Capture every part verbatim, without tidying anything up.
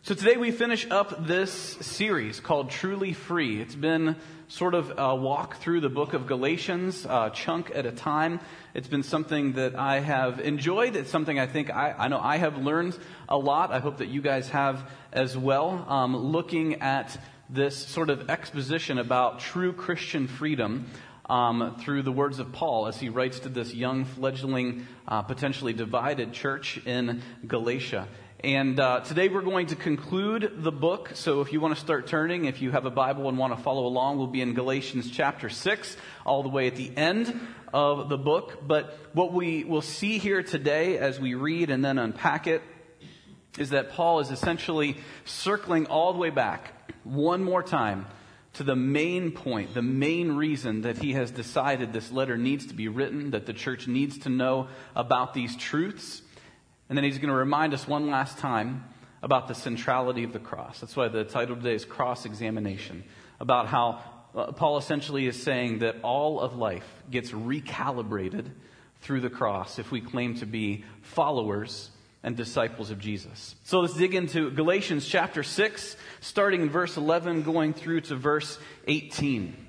So today we finish up this series called Truly Free. It's been sort of a walk through the book of Galatians, a chunk at a time. It's been something that I have enjoyed. It's something I think I, I know I have learned a lot. I hope that you guys have as well. Um, looking at this sort of exposition about true Christian freedom um, through the words of Paul as he writes to this young, fledgling, uh, potentially divided church in Galatia. And uh, today we're going to conclude the book. So if you want to start turning, if you have a Bible and want to follow along, we'll be in Galatians chapter six, all the way at the end of the book. But what we will see here today as we read and then unpack it is that Paul is essentially circling all the way back one more time to the main point, the main reason that he has decided this letter needs to be written, that the church needs to know about these truths. And then he's going to remind us one last time about the centrality of the cross. That's why the title today is Cross Examination, about how uh, Paul essentially is saying that all of life gets recalibrated through the cross if we claim to be followers and disciples of Jesus. So let's dig into Galatians chapter six, starting in verse eleven, going through to verse eighteen.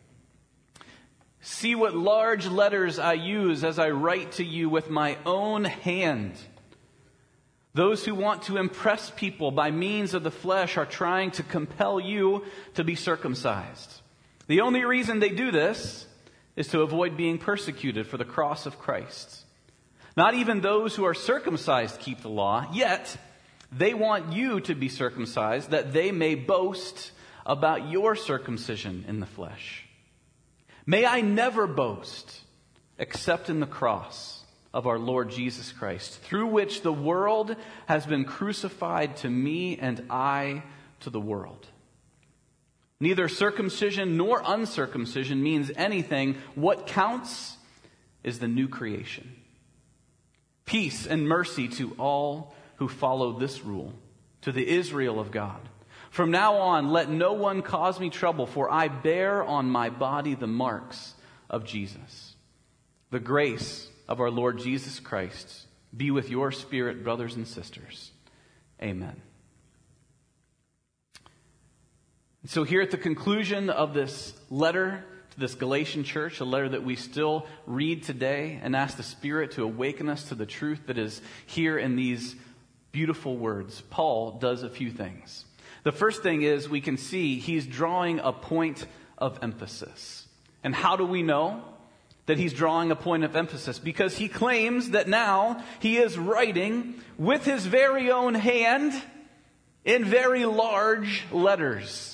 See what large letters I use as I write to you with my own hand. Those who want to impress people by means of the flesh are trying to compel you to be circumcised. The only reason they do this is to avoid being persecuted for the cross of Christ. Not even those who are circumcised keep the law, yet they want you to be circumcised that they may boast about your circumcision in the flesh. May I never boast except in the cross of our Lord Jesus Christ, through which the world has been crucified to me and I to the world. Neither circumcision nor uncircumcision means anything. What counts is the new creation. Peace and mercy to all who follow this rule, to the Israel of God. From now on, let no one cause me trouble, for I bear on my body the marks of Jesus. The grace of our Lord Jesus Christ be with your spirit, brothers and sisters. Amen. And so here at the conclusion of this letter to this Galatian church, a letter that we still read today, and ask the Spirit to awaken us to the truth that is here in these beautiful words, Paul does a few things. The first thing is we can see he's drawing a point of emphasis. And how do we know that he's drawing a point of emphasis? Because he claims that now he is writing with his very own hand in very large letters.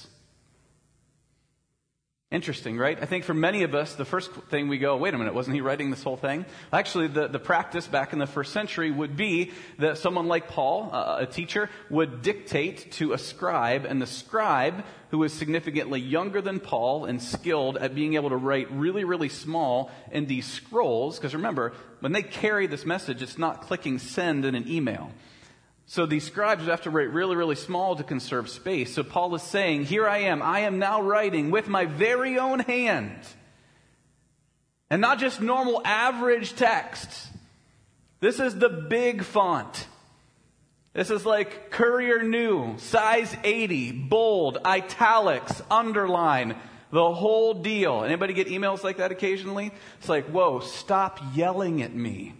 Interesting, right? I think for many of us, the first thing we go, wait a minute, wasn't he writing this whole thing? Actually, the, the practice back in the first century would be that someone like Paul, uh, a teacher, would dictate to a scribe, and the scribe, who was significantly younger than Paul and skilled at being able to write really, really small in these scrolls, because remember, when they carry this message, it's not clicking send in an email. So these scribes would have to write really, really small to conserve space. So Paul is saying, here I am. I am now writing with my very own hand. And not just normal average text. This is the big font. This is like Courier New, size eighty, bold, italics, underline, the whole deal. Anybody get emails like that occasionally? It's like, whoa, stop yelling at me.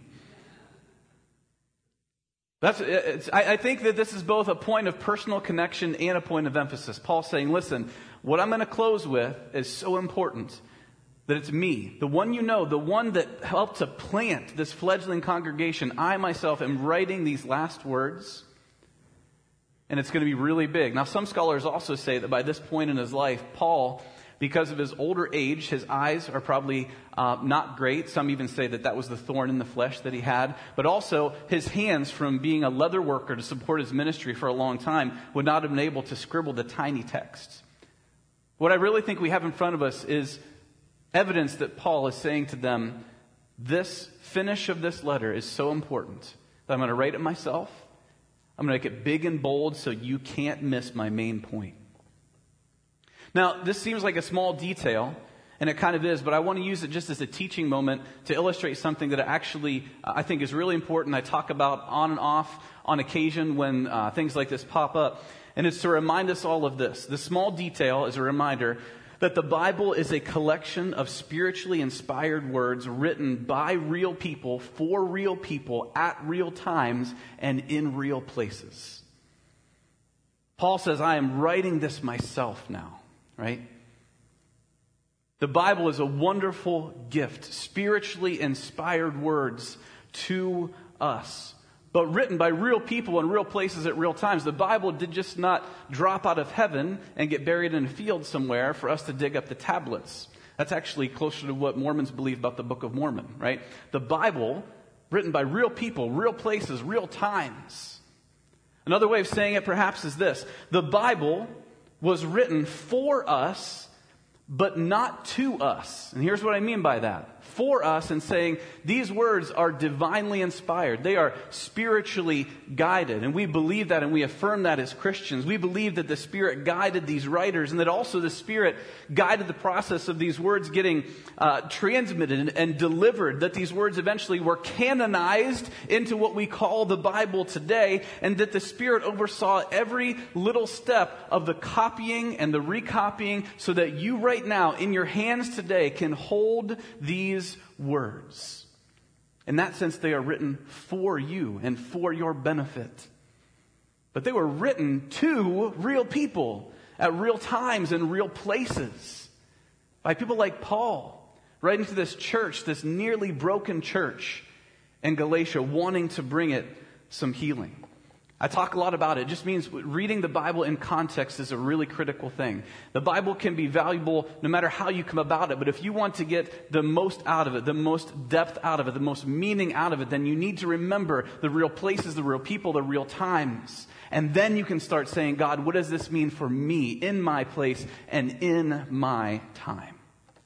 That's, it's, I, I think that this is both a point of personal connection and a point of emphasis. Paul's saying, listen, what I'm going to close with is so important that it's me, the one you know, the one that helped to plant this fledgling congregation. I myself am writing these last words, and it's going to be really big. Now, some scholars also say that by this point in his life, Paul, because of his older age, his eyes are probably uh, not great. Some even say that that was the thorn in the flesh that he had. But also, his hands, from being a leather worker to support his ministry for a long time, would not have been able to scribble the tiny text. What I really think we have in front of us is evidence that Paul is saying to them, this finish of this letter is so important that I'm going to write it myself. I'm going to make it big and bold so you can't miss my main point. Now, this seems like a small detail, and it kind of is, but I want to use it just as a teaching moment to illustrate something that actually uh, I think is really important. I talk about on and off on occasion when uh, things like this pop up, and it's to remind us all of this. The small detail is a reminder that the Bible is a collection of spiritually inspired words written by real people, for real people, at real times, and in real places. Paul says, I am writing this myself now, right? The Bible is a wonderful gift, spiritually inspired words to us, but written by real people in real places at real times. The Bible did just not drop out of heaven and get buried in a field somewhere for us to dig up the tablets. That's actually closer to what Mormons believe about the Book of Mormon, right? The Bible, written by real people, real places, real times. Another way of saying it perhaps is this. The Bible was written for us, but not to us. And here's what I mean by that. For us, and saying these words are divinely inspired. They are spiritually guided. And we believe that and we affirm that as Christians. We believe that the Spirit guided these writers and that also the Spirit guided the process of these words getting uh, transmitted and, and delivered. That these words eventually were canonized into what we call the Bible today. And that the Spirit oversaw every little step of the copying and the recopying so that you right now in your hands today can hold these words. In that sense, they are written for you and for your benefit. But they were written to real people at real times and real places by people like Paul, writing to this church, this nearly broken church in Galatia, wanting to bring it some healing. I talk a lot about it. It just means reading the Bible in context is a really critical thing. The Bible can be valuable no matter how you come about it, but if you want to get the most out of it, the most depth out of it, the most meaning out of it, then you need to remember the real places, the real people, the real times. And then you can start saying, God, what does this mean for me in my place and in my time?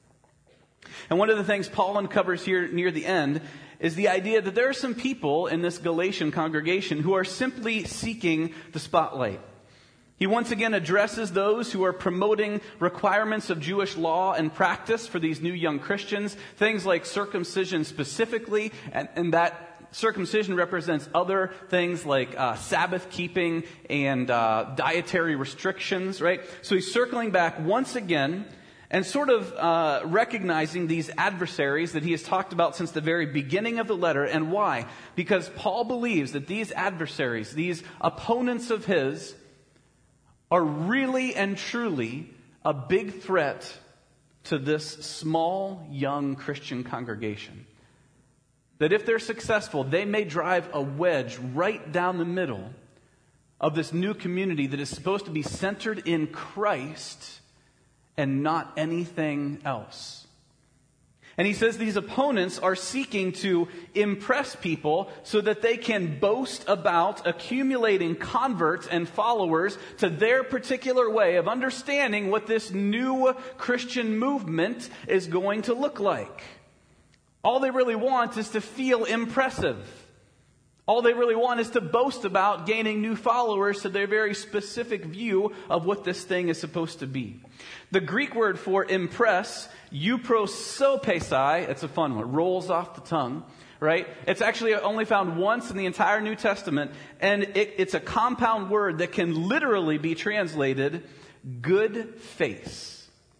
And one of the things Paul uncovers here near the end is the idea that there are some people in this Galatian congregation who are simply seeking the spotlight. He once again addresses those who are promoting requirements of Jewish law and practice for these new young Christians, things like circumcision specifically, and, and that circumcision represents other things like uh, Sabbath keeping and uh, dietary restrictions, right? So he's circling back once again and sort of uh, recognizing these adversaries that he has talked about since the very beginning of the letter. And why? Because Paul believes that these adversaries, these opponents of his, are really and truly a big threat to this small, young Christian congregation. That if they're successful, they may drive a wedge right down the middle of this new community that is supposed to be centered in Christ and not anything else. And he says these opponents are seeking to impress people so that they can boast about accumulating converts and followers to their particular way of understanding what this new Christian movement is going to look like. All they really want is to feel impressive. All they really want is to boast about gaining new followers to their very specific view of what this thing is supposed to be. The Greek word for impress, euprosopesai, it's a fun one, rolls off the tongue, right? It's actually only found once in the entire New Testament, and it, it's a compound word that can literally be translated good face.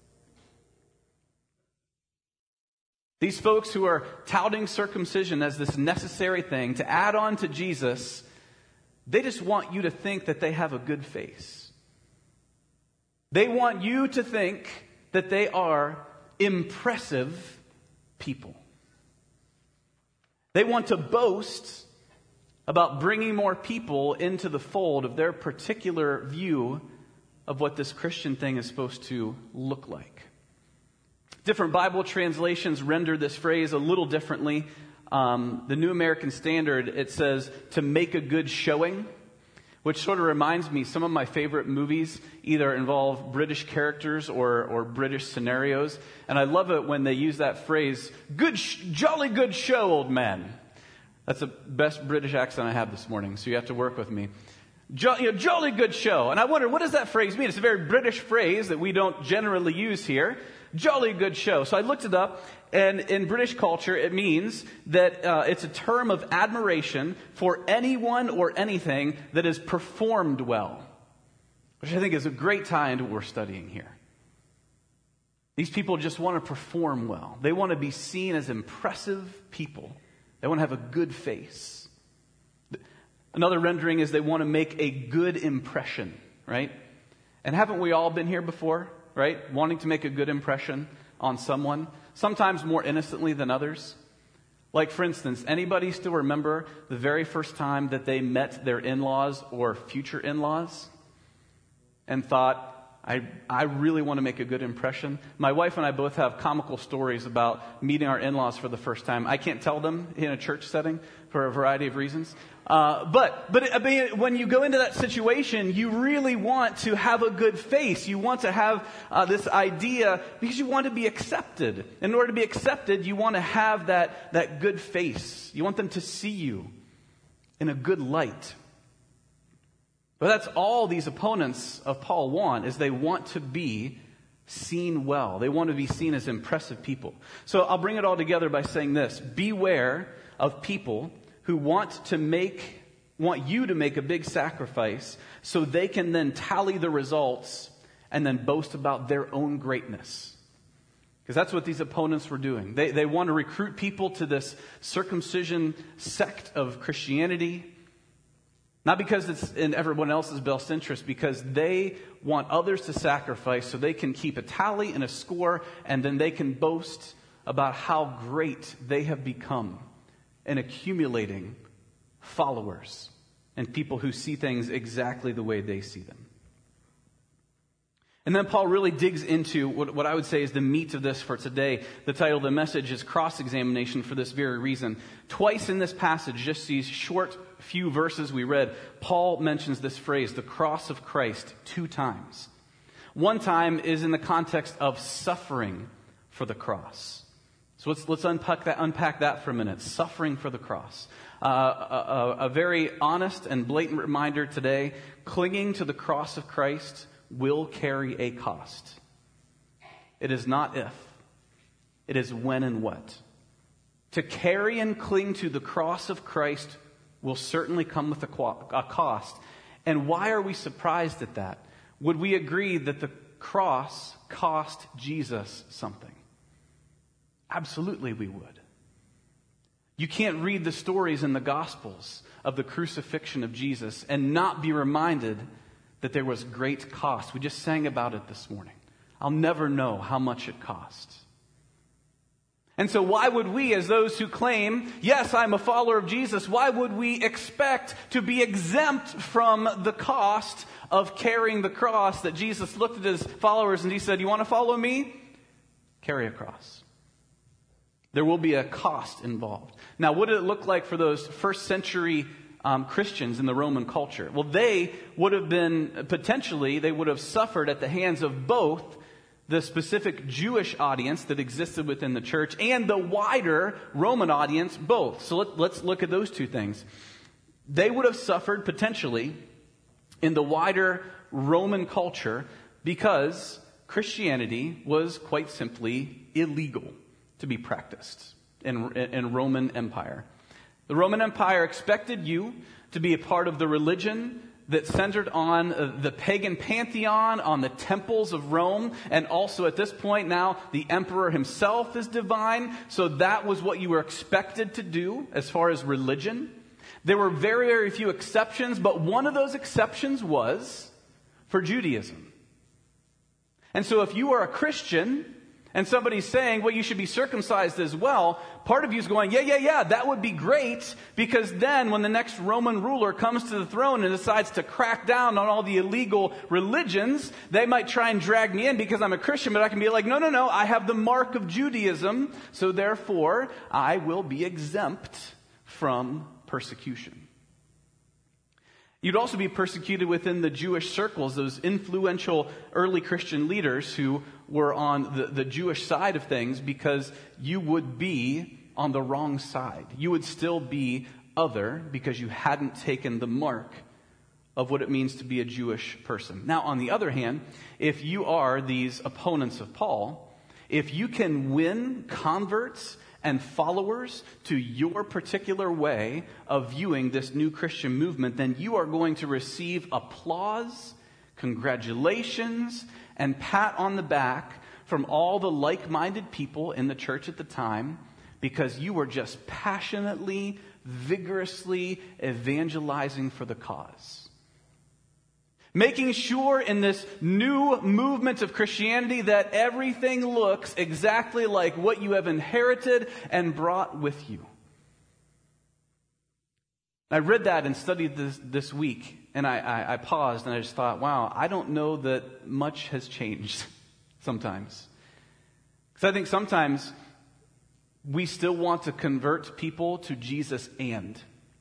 These folks who are touting circumcision as this necessary thing to add on to Jesus, they just want you to think that they have a good face. They want you to think that they are impressive people. They want to boast about bringing more people into the fold of their particular view of what this Christian thing is supposed to look like. Different Bible translations render this phrase a little differently. Um, the New American Standard, it says, to make a good showing, which sort of reminds me, some of my favorite movies either involve British characters or, or British scenarios. And I love it when they use that phrase, good, sh- jolly good show, old man. That's the best British accent I have this morning, so you have to work with me. Jo- you know, jolly good show. And I wonder, what does that phrase mean? It's a very British phrase that we don't generally use here. Jolly good show. So I looked it up, and in British culture, it means that uh, it's a term of admiration for anyone or anything that is performed well, which I think is a great tie into what we're studying here. These people just want to perform well. They want to be seen as impressive people. They want to have a good face. Another rendering is they want to make a good impression, right? And haven't we all been here before, right? Wanting to make a good impression on someone, sometimes more innocently than others. Like, for instance, anybody still remember the very first time that they met their in-laws or future in-laws and thought, I, I really want to make a good impression? My wife and I both have comical stories about meeting our in-laws for the first time. I can't tell them in a church setting for a variety of reasons. Uh, but but I mean, when you go into that situation, you really want to have a good face. You want to have uh, this idea because you want to be accepted. In order to be accepted, you want to have that, that good face. You want them to see you in a good light. But that's all these opponents of Paul want, is they want to be seen well. They want to be seen as impressive people. So I'll bring it all together by saying this. Beware of people who want to make, want you to make a big sacrifice so they can then tally the results and then boast about their own greatness. Because that's what these opponents were doing. They, they want to recruit people to this circumcision sect of Christianity. Not because it's in everyone else's best interest, because they want others to sacrifice so they can keep a tally and a score, and then they can boast about how great they have become in accumulating followers and people who see things exactly the way they see them. And then Paul really digs into what, what I would say is the meat of this for today. The title of the message is Cross-Examination for this very reason. Twice in this passage, just these short few verses we read, Paul mentions this phrase, the cross of Christ, two times. One time is in the context of suffering for the cross. So let's let's unpack that, unpack that for a minute. Suffering for the cross. Uh, a, a, a very honest and blatant reminder today, clinging to the cross of Christ will carry a cost. It is not if. It is when and what. To carry and cling to the cross of Christ will certainly come with a, a cost. And why are we surprised at that? Would we agree that the cross cost Jesus something? Absolutely we would. You can't read the stories in the Gospels of the crucifixion of Jesus and not be reminded that there was great cost. We just sang about it this morning. I'll never know how much it cost. And so why would we, as those who claim, yes, I'm a follower of Jesus, why would we expect to be exempt from the cost of carrying the cross that Jesus looked at his followers and he said, you want to follow me? Carry a cross. There will be a cost involved. Now, what did it look like for those first century um, Christians in the Roman culture? Well, they would have been, potentially, they would have suffered at the hands of both the specific Jewish audience that existed within the church and the wider Roman audience, both. So let, let's look at those two things. They would have suffered, potentially, in the wider Roman culture because Christianity was quite simply illegal to be practiced in, in Roman Empire. The Roman Empire expected you to be a part of the religion that centered on the pagan pantheon, on the temples of Rome, and also at this point now the emperor himself is divine. So that was what you were expected to do as far as religion. There were very, very few exceptions, but one of those exceptions was for Judaism. And so if you are a Christian and somebody's saying, well, you should be circumcised as well, part of you is going, yeah, yeah, yeah, that would be great, because then when the next Roman ruler comes to the throne and decides to crack down on all the illegal religions, they might try and drag me in because I'm a Christian, but I can be like, no, no, no, I have the mark of Judaism, so therefore I will be exempt from persecution. You'd also be persecuted within the Jewish circles, those influential early Christian leaders who were on the, the Jewish side of things, because you would be on the wrong side. You would still be other because you hadn't taken the mark of what it means to be a Jewish person. Now, on the other hand, if you are these opponents of Paul, If you can win converts and followers to your particular way of viewing this new Christian movement, then you are going to receive applause, congratulations, and pat on the back from all the like-minded people in the church at the time, because you were just passionately, vigorously evangelizing for the cause. Making sure in this new movement of Christianity that everything looks exactly like what you have inherited and brought with you. I read that and studied this this week, and I, I, I paused and I just thought, wow, I don't know that much has changed sometimes. Because I think sometimes we still want to convert people to Jesus and.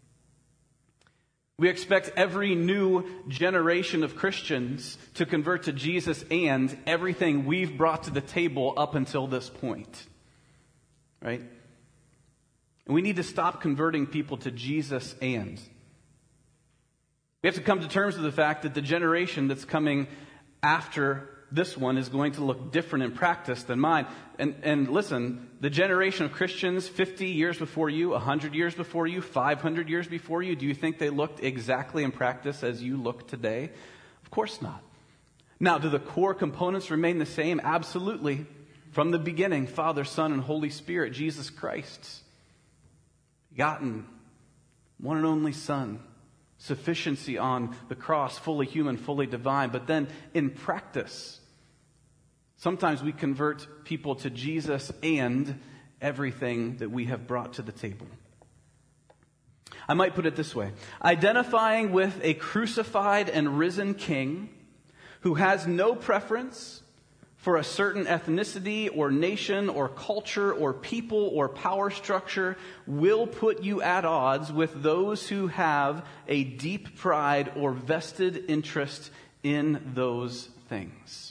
We expect every new generation of Christians to convert to Jesus and everything we've brought to the table up until this point. Right? And we need to stop converting people to Jesus and. We have to come to terms with the fact that the generation that's coming after this one is going to look different in practice than mine. And, and listen, the generation of Christians fifty years before you, one hundred years before you, five hundred years before you, do you think they looked exactly in practice as you look today? Of course not. Now, do the core components remain the same? Absolutely. From the beginning, Father, Son, and Holy Spirit, Jesus Christ, begotten, one and only Son, sufficiency on the cross, fully human, fully divine. But then in practice, sometimes we convert people to Jesus and everything that we have brought to the table. I might put it this way. Identifying with a crucified and risen King who has no preference for a certain ethnicity or nation or culture or people or power structure will put you at odds with those who have a deep pride or vested interest in those things.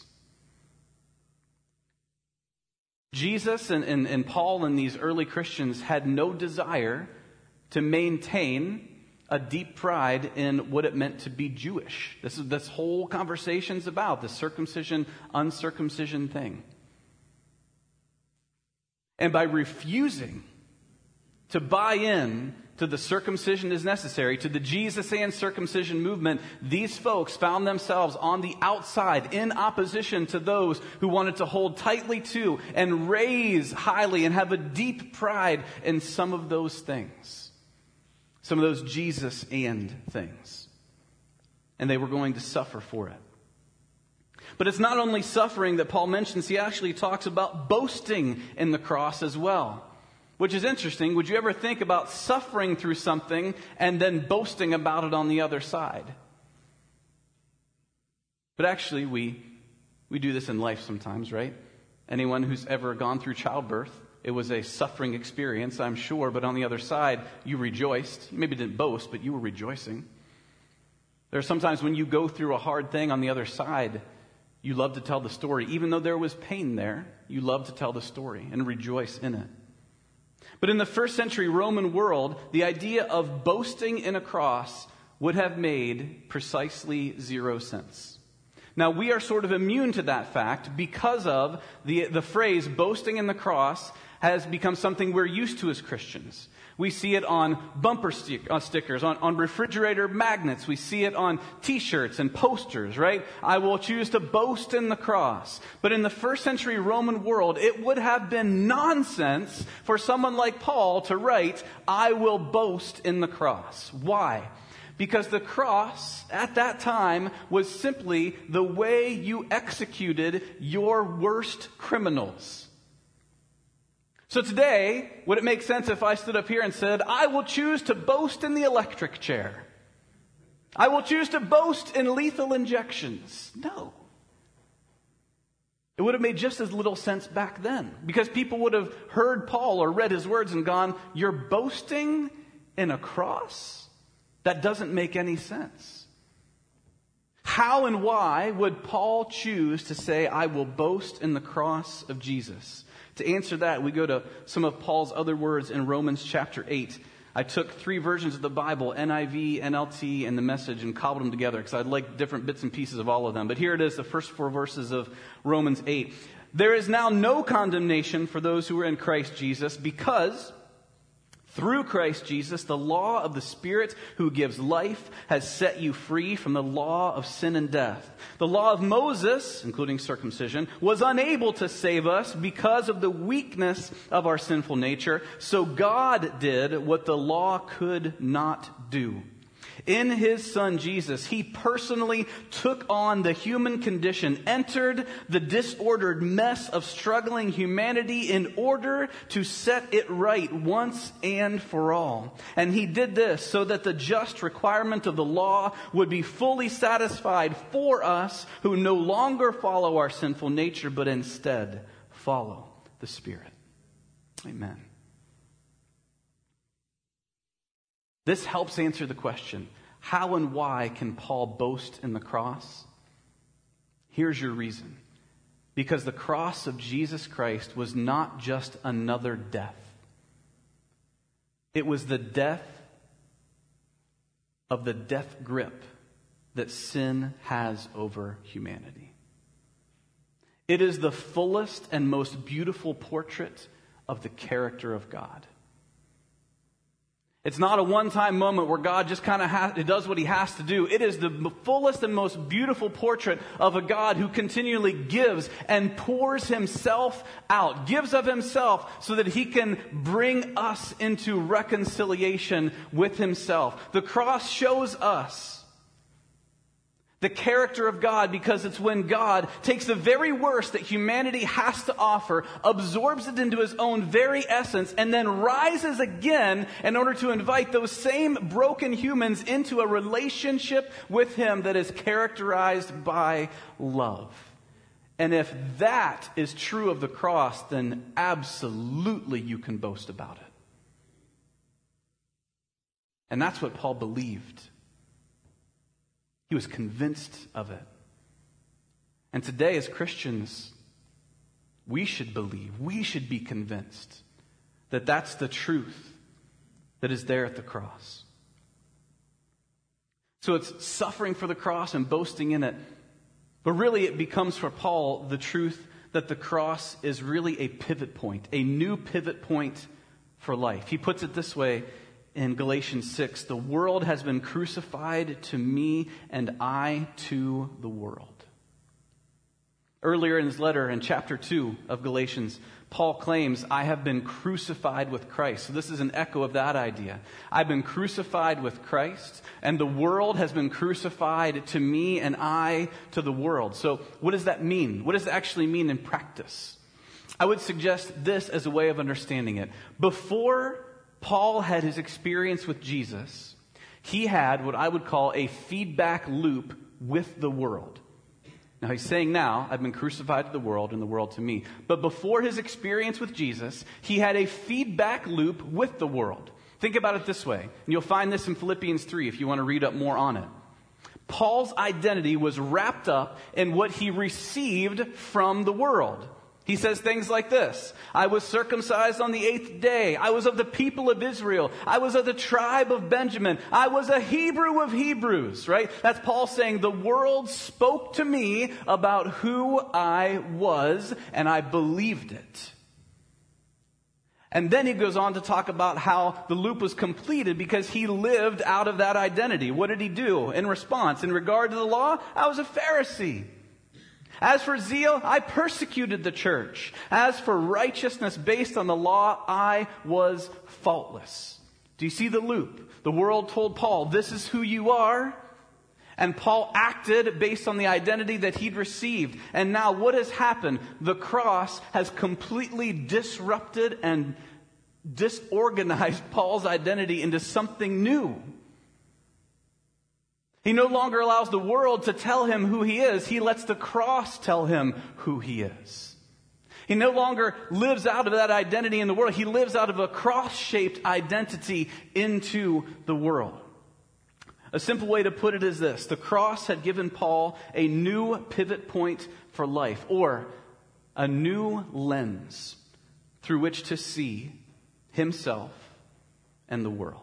Jesus and, and, and Paul and these early Christians had no desire to maintain a deep pride in what it meant to be Jewish. This is this whole conversation's about, the circumcision, uncircumcision thing. And by refusing to buy in to the circumcision is necessary, to the Jesus and circumcision movement, these folks found themselves on the outside in opposition to those who wanted to hold tightly to and raise highly and have a deep pride in some of those things. Some of those Jesus and things. And they were going to suffer for it. But it's not only suffering that Paul mentions. He actually talks about boasting in the cross as well. Which is interesting. Would you ever think about suffering through something and then boasting about it on the other side? But actually, we we do this in life sometimes, right? Anyone who's ever gone through childbirth, it was a suffering experience, I'm sure, but on the other side, you rejoiced. You maybe didn't boast, but you were rejoicing. There are sometimes when you go through a hard thing on the other side, you love to tell the story. Even though there was pain there, you love to tell the story and rejoice in it. But in the first century Roman world, the idea of boasting in a cross would have made precisely zero sense. Now, we are sort of immune to that fact because of the, the phrase boasting in the cross has become something we're used to as Christians. We see it on bumper stick, uh, stickers, on, on refrigerator magnets. We see it on t-shirts and posters, right? I will choose to boast in the cross. But in the first century Roman world, it would have been nonsense for someone like Paul to write, I will boast in the cross. Why? Because the cross at that time was simply the way you executed your worst criminals. So today, would it make sense if I stood up here and said, I will choose to boast in the electric chair? I will choose to boast in lethal injections. No. It would have made just as little sense back then. Because people would have heard Paul or read his words and gone, you're boasting in a cross? That doesn't make any sense. How and why would Paul choose to say, I will boast in the cross of Jesus? To answer that, we go to some of Paul's other words in Romans chapter eight. I took three versions of the Bible, N I V, N L T, and the Message, and cobbled them together because I like different bits and pieces of all of them. But here it is, the first four verses of Romans eight. There is now no condemnation for those who are in Christ Jesus, because through Christ Jesus, the law of the Spirit who gives life has set you free from the law of sin and death. The law of Moses, including circumcision, was unable to save us because of the weakness of our sinful nature. So God did what the law could not do. In his Son Jesus, he personally took on the human condition, entered the disordered mess of struggling humanity in order to set it right once and for all. And he did this so that the just requirement of the law would be fully satisfied for us who no longer follow our sinful nature, but instead follow the Spirit. Amen. This helps answer the question, how and why can Paul boast in the cross? Here's your reason. Because the cross of Jesus Christ was not just another death. It was the death of the death grip that sin has over humanity. It is the fullest and most beautiful portrait of the character of God. It's not a one-time moment where God just kind of has, it does what he has to do. It is the fullest and most beautiful portrait of a God who continually gives and pours himself out, gives of himself so that he can bring us into reconciliation with himself. The cross shows us the character of God, because it's when God takes the very worst that humanity has to offer, absorbs it into his own very essence, and then rises again in order to invite those same broken humans into a relationship with him that is characterized by love. And if that is true of the cross, then absolutely you can boast about it. And that's what Paul believed. He was convinced of it. And today as Christians, we should believe, we should be convinced that that's the truth that is there at the cross. So it's suffering for the cross and boasting in it. But really it becomes for Paul the truth that the cross is really a pivot point, a new pivot point for life. He puts it this way in Galatians six, the world has been crucified to me and I to the world. Earlier in his letter in chapter two of Galatians, Paul claims, I have been crucified with Christ. So this is an echo of that idea. I've been crucified with Christ, and the world has been crucified to me and I to the world. So what does that mean? What does it actually mean in practice? I would suggest this as a way of understanding it. Before Paul had his experience with Jesus, he had what I would call a feedback loop with the world. Now he's saying now, I've been crucified to the world and the world to me. But before his experience with Jesus, he had a feedback loop with the world. Think about it this way, and you'll find this in Philippians three if you want to read up more on it. Paul's identity was wrapped up in what he received from the world. He says things like this: I was circumcised on the eighth day. I was of the people of Israel. I was of the tribe of Benjamin. I was a Hebrew of Hebrews, right? That's Paul saying the world spoke to me about who I was, and I believed it. And then he goes on to talk about how the loop was completed because he lived out of that identity. What did he do in response? In regard to the law, I was a Pharisee. As for zeal, I persecuted the church. As for righteousness based on the law, I was faultless. Do you see the loop? The world told Paul, this is who you are. And Paul acted based on the identity that he'd received. And now what has happened? The cross has completely disrupted and disorganized Paul's identity into something new. He no longer allows the world to tell him who he is. He lets the cross tell him who he is. He no longer lives out of that identity in the world. He lives out of a cross-shaped identity into the world. A simple way to put it is this: the cross had given Paul a new pivot point for life, or a new lens through which to see himself and the world.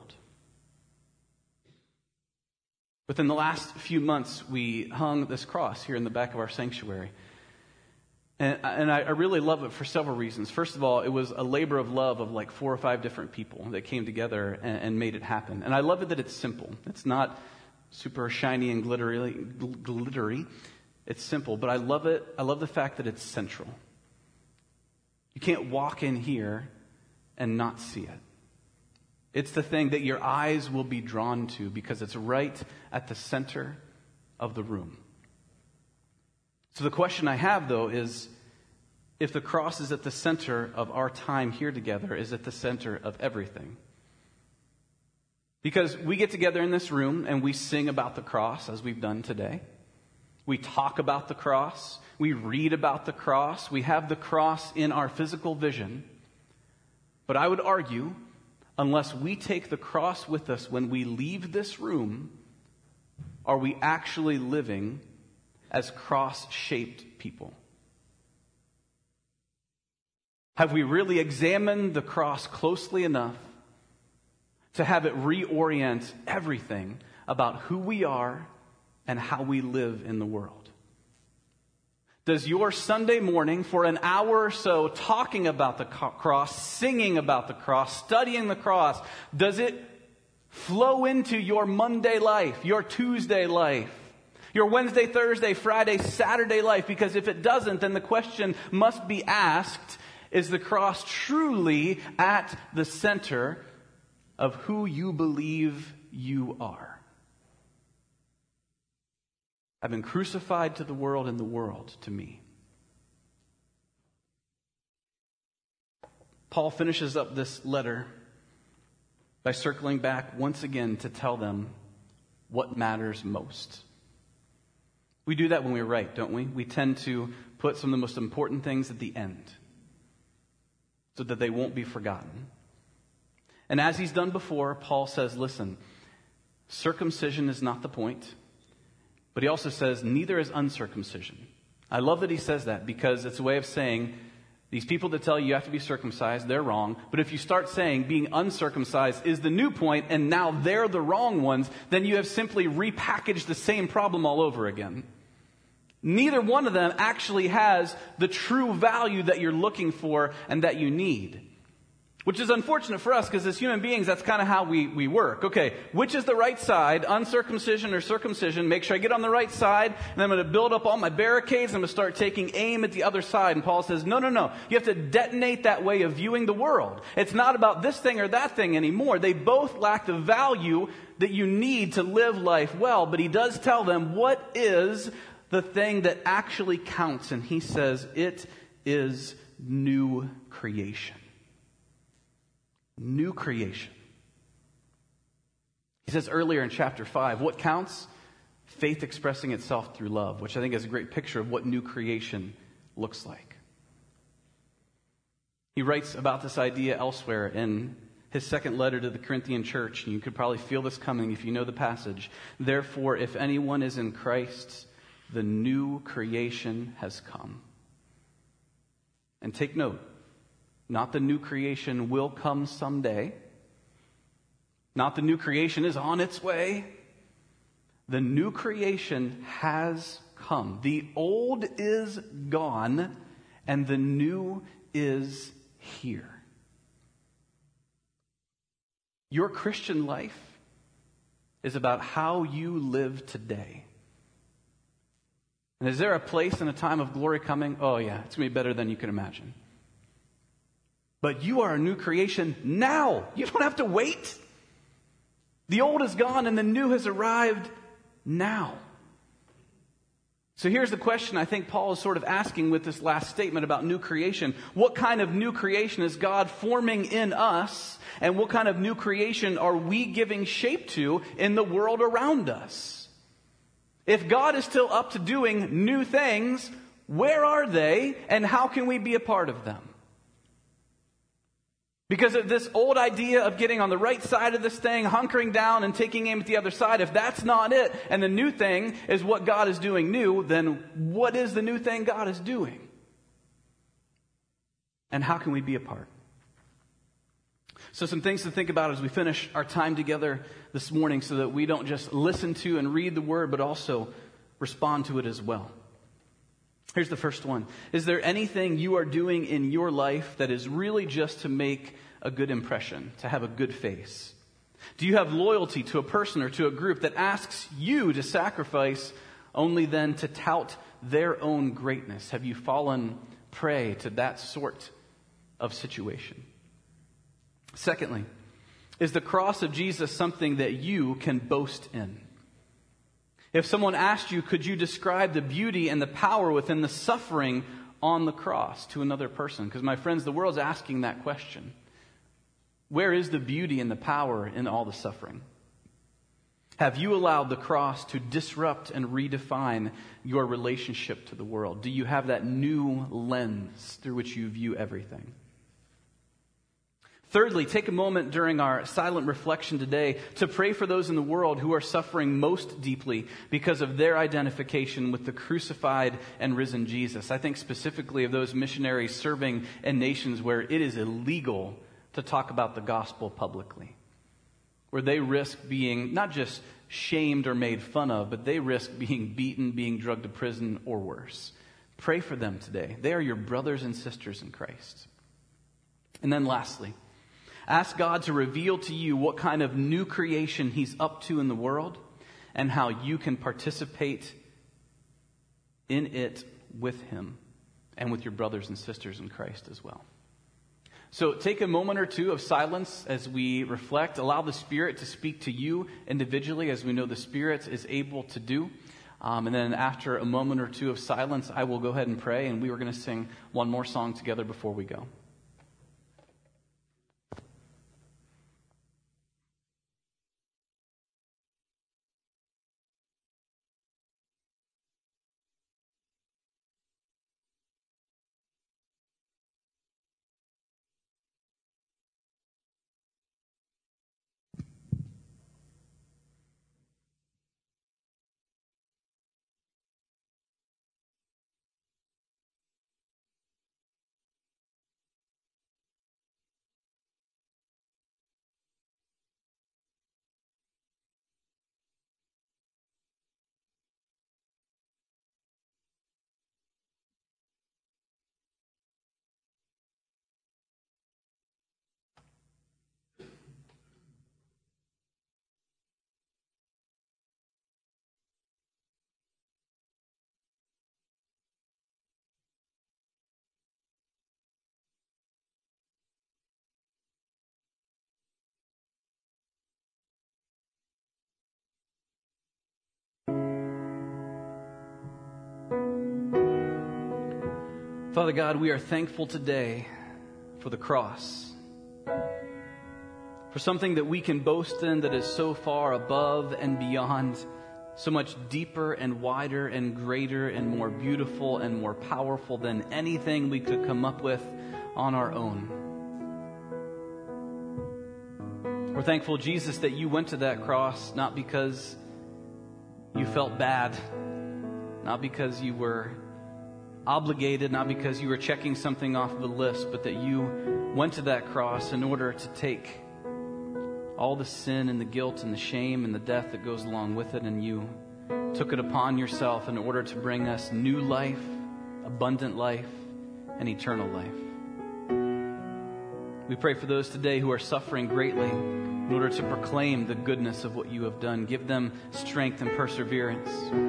Within the last few months, we hung this cross here in the back of our sanctuary. And, and I, I really love it for several reasons. First of all, it was a labor of love of like four or five different people that came together and, and made it happen. And I love it that it's simple. It's not super shiny and glittery, glittery. It's simple, but I love it. I love the fact that it's central. You can't walk in here and not see it. It's the thing that your eyes will be drawn to because it's right at the center of the room. So the question I have, though, is if the cross is at the center of our time here together, is it the center of everything? Because we get together in this room and we sing about the cross as we've done today. We talk about the cross. We read about the cross. We have the cross in our physical vision. But I would argue, unless we take the cross with us when we leave this room, are we actually living as cross-shaped people? Have we really examined the cross closely enough to have it reorient everything about who we are and how we live in the world? Does your Sunday morning for an hour or so talking about the cross, singing about the cross, studying the cross, does it flow into your Monday life, your Tuesday life, your Wednesday, Thursday, Friday, Saturday life? Because if it doesn't, then the question must be asked, is the cross truly at the center of who you believe you are? I've been crucified to the world and the world to me. Paul finishes up this letter by circling back once again to tell them what matters most. We do that when we write, don't we? We tend to put some of the most important things at the end so that they won't be forgotten. And as he's done before, Paul says, listen, circumcision is not the point. But he also says, neither is uncircumcision. I love that he says that because it's a way of saying, these people that tell you you have to be circumcised, they're wrong. But if you start saying being uncircumcised is the new point and now they're the wrong ones, then you have simply repackaged the same problem all over again. Neither one of them actually has the true value that you're looking for and that you need. Which is unfortunate for us because as human beings, that's kind of how we, we work. Okay, which is the right side, uncircumcision or circumcision? Make sure I get on the right side, and I'm going to build up all my barricades, and I'm going to start taking aim at the other side. And Paul says, no, no, no. You have to detonate that way of viewing the world. It's not about this thing or that thing anymore. They both lack the value that you need to live life well. But he does tell them what is the thing that actually counts. And he says, it is new creation. New creation. He says earlier in chapter five, what counts? Faith expressing itself through love, which I think is a great picture of what new creation looks like. He writes about this idea elsewhere in his second letter to the Corinthian church, and you could probably feel this coming if you know the passage. Therefore, if anyone is in Christ, the new creation has come. And take note, not the new creation will come someday. Not the new creation is on its way. The new creation has come. The old is gone, and the new is here. Your Christian life is about how you live today. And is there a place and a time of glory coming? Oh yeah, it's going to be better than you can imagine. But you are a new creation now. You don't have to wait. The old is gone and the new has arrived now. So here's the question I think Paul is sort of asking with this last statement about new creation. What kind of new creation is God forming in us? And what kind of new creation are we giving shape to in the world around us? If God is still up to doing new things, where are they and how can we be a part of them? Because of this old idea of getting on the right side of this thing, hunkering down and taking aim at the other side, if that's not it, and the new thing is what God is doing new, then what is the new thing God is doing? And how can we be a part? So some things to think about as we finish our time together this morning so that we don't just listen to and read the word, but also respond to it as well. Here's the first one. Is there anything you are doing in your life that is really just to make a good impression, to have a good face? Do you have loyalty to a person or to a group that asks you to sacrifice only then to tout their own greatness? Have you fallen prey to that sort of situation? Secondly, is the cross of Jesus something that you can boast in? If someone asked you, could you describe the beauty and the power within the suffering on the cross to another person? Because my friends, the world's asking that question. Where is the beauty and the power in all the suffering? Have you allowed the cross to disrupt and redefine your relationship to the world? Do you have that new lens through which you view everything? Thirdly, take a moment during our silent reflection today to pray for those in the world who are suffering most deeply because of their identification with the crucified and risen Jesus. I think specifically of those missionaries serving in nations where it is illegal to talk about the gospel publicly, where they risk being not just shamed or made fun of, but they risk being beaten, being drugged to prison, or worse. Pray for them today. They are your brothers and sisters in Christ. And then lastly, ask God to reveal to you what kind of new creation He's up to in the world and how you can participate in it with Him and with your brothers and sisters in Christ as well. So take a moment or two of silence as we reflect. Allow the Spirit to speak to you individually, as we know the Spirit is able to do. Um, and then after a moment or two of silence, I will go ahead and pray, and we are going to sing one more song together before we go. Father God, we are thankful today for the cross, for something that we can boast in that is so far above and beyond, so much deeper and wider and greater and more beautiful and more powerful than anything we could come up with on our own. We're thankful, Jesus, that you went to that cross not because you felt bad, not because you were obligated, not because you were checking something off the list, but that you went to that cross in order to take all the sin and the guilt and the shame and the death that goes along with it, and you took it upon yourself in order to bring us new life, abundant life, and eternal life. We pray for those today who are suffering greatly in order to proclaim the goodness of what you have done. Give them strength and perseverance.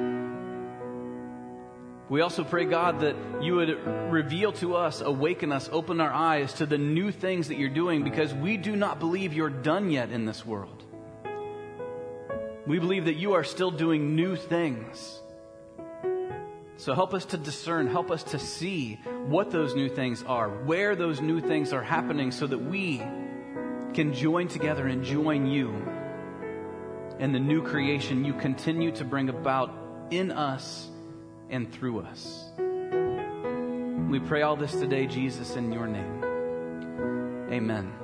We also pray, God, that you would reveal to us, awaken us, open our eyes to the new things that you're doing, because we do not believe you're done yet in this world. We believe that you are still doing new things. So help us to discern, help us to see what those new things are, where those new things are happening, so that we can join together and join you in the new creation you continue to bring about in us and through us. We pray all this today, Jesus, in your name. Amen.